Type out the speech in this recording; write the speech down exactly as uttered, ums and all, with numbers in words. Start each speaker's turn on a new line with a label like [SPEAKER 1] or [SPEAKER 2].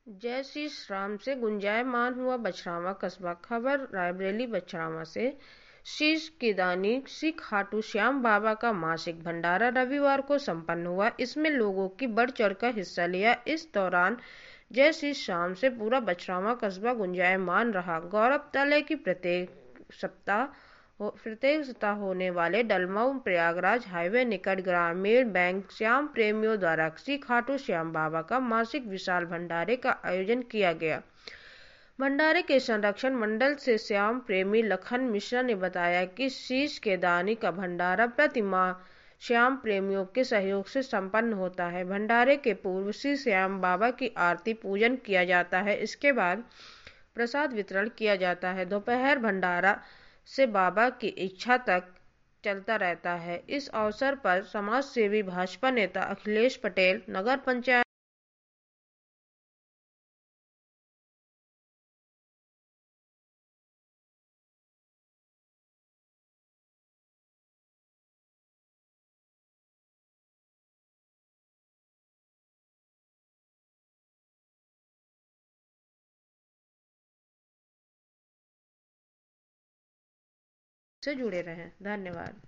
[SPEAKER 1] जय श्री राम से गुंजायमान हुआ बछरावा कस्बा। खबर रायबरेली बछरावा से। शीश की दानी श्री खाटू श्याम बाबा का मासिक भंडारा रविवार को संपन्न हुआ। इसमें लोगों की बढ़ चढ़कर हिस्सा लिया। इस दौरान जय श्री राम से पूरा बछरावा कस्बा गुंजायमान रहा। गौरतलब है कि प्रत्येक सप्ताह हो प्रत्येक सप्ताह होने वाले डलमऊ प्रयागराज हाईवे निकट ग्रामीण बैंक श्याम प्रेमियों द्वारा श्री खाटू श्याम बाबा का मासिक विशाल भंडारे का आयोजन किया गया। भंडारे के संरक्षण मंडल से श्याम प्रेमी लखन मिश्रा ने बताया कि शीश के दानी का भंडारा प्रति माह श्याम प्रेमियों के सहयोग से संपन्न होता है। भंडारे के पूर्व श्री श्याम बाबा की आरती पूजन किया जाता है। इसके बाद प्रसाद वितरण किया जाता है। दोपहर भंडारा से बाबा की इच्छा तक चलता रहता है। इस अवसर पर समाज सेवी भाजपा नेता अखिलेश पटेल, नगर पंचायत से जुड़े रहे। धन्यवाद।